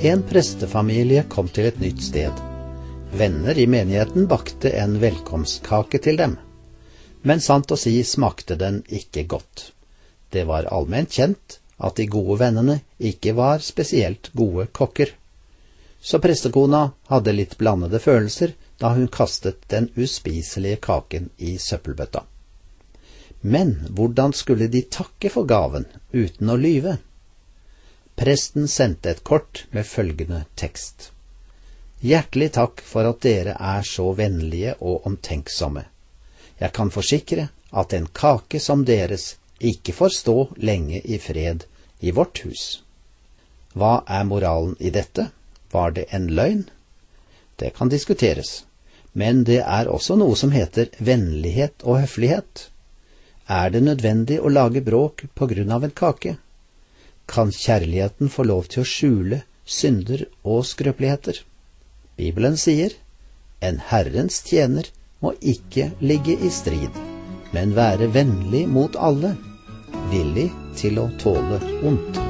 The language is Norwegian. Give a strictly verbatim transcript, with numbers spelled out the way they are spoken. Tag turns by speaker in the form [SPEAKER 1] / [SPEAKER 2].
[SPEAKER 1] En prestefamilie kom til et nytt sted. Venner i menigheten bakte en velkomstkake til dem. Men sant å si smakte den ikke godt. Det var allment kjent at de gode vennene ikke var spesielt gode kokker. Så prestekona hadde litt blandede følelser da hun kastet den uspiselige kaken i søppelbøtta. Men hvordan skulle de takke for gaven uten å lyve? Presten sendte et kort med følgende tekst. Hjertelig takk for at dere er så vennlige og omtenksomme. Jeg kan forsikre at en kake som deres ikke får stå lenge i fred i vårt hus. Hva er moralen i dette? Var det en løgn? Det kan diskuteres, men det er også noe som heter vennlighet og høflighet. Er det nødvendig å lage bråk på grunn av en kake? Kan kjærligheten få lov til å skjule synder og skrøpeligheter? Bibelen sier, en Herrens tjener må ikke ligge i strid, men være vennlig mot alle, villig til å tåle ondt.